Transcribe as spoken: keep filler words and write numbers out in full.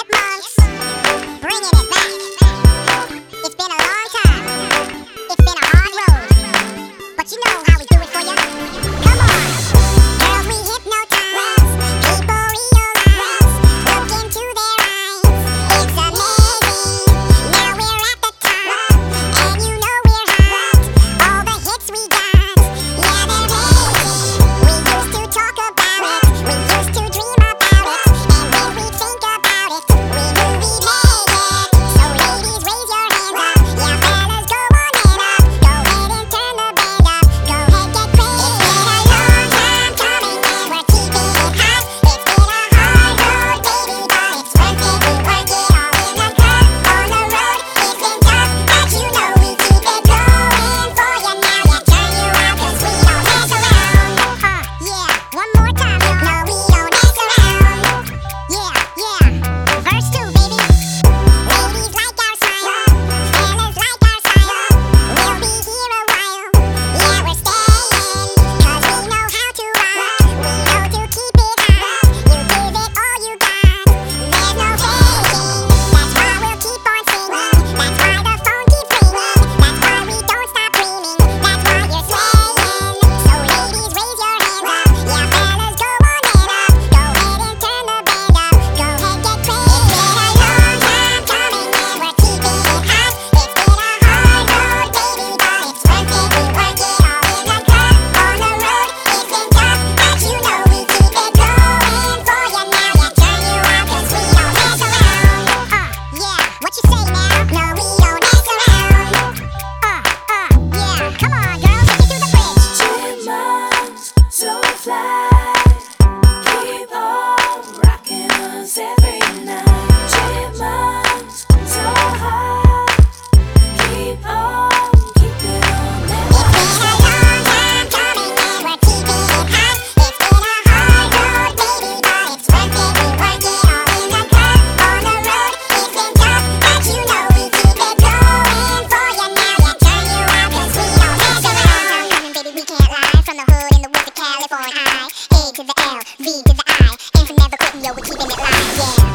Chipmunks, bringing it back. It's been a long time. It's been a hard road. But you know how we do it for you. Come on. Girls, we hypnotize. People realize. Look into their eyes. It's amazing. Now we're at the top. And you know we're hot. All the hits we got. Yeah, they're amazing. We used to talk about it. We used to dream about it. And when we think about it, we knew we made it. So ladies, raise your hands up. Yeah, fellas, go on and up. Go ahead and turn the band up. Go ahead, get crazy. It's been a long time coming and we're keeping it hot. It's been a hard road, baby, but it's worth it. We work it all in the club, on the road. It's been tough, but you know we keep it going for you now. Yeah, turn you out 'cause we don't mess around. Uh, yeah, one more time, y'all. No, we don't mess around. Yeah, yeah. Verse two, baby. Ladies like our style, fellas like our style. We'll be here a while. Yeah, we're staying, 'cause we know how to rock. We know to keep it hot. You give it all you got. There's no faking. That's why we'll keep on singing. That's why the phone keeps ringing. That's why we don't stop dreaming. That's why you're swaying. So ladies, raise your hands up. Yeah, fellas, go on and up. Go ahead and turn the band up. Go ahead, get crazy. It's been a long time coming and we're keeping it hot. It's been a hard road, baby, but it's worth it. We work it all in the club, on the road. It's been tough, but you know we keep it going for you now. Yeah, turn you out 'cause we don't mess around. Uh, yeah, what you say now? No, we don't mess around. Uh, uh, yeah, come on, girls, take me through the bridge. Chipmunks, so fly. Keep on rocking us every night. Chipmunks, so high. Keep on, keep it on that It's been a long time coming and we're keeping it hot. It's been a hard road, baby, but it's worth it. We work it all in the club, on the road. It's been tough, but you know we keep it going for you now. Yeah, turn you out 'cause we don't mess around. Coming, baby, we can't lie. From the hood in the woods of California, A to the L, V to the I. Ain't for never quitting, yo, we're keeping it live, yeah.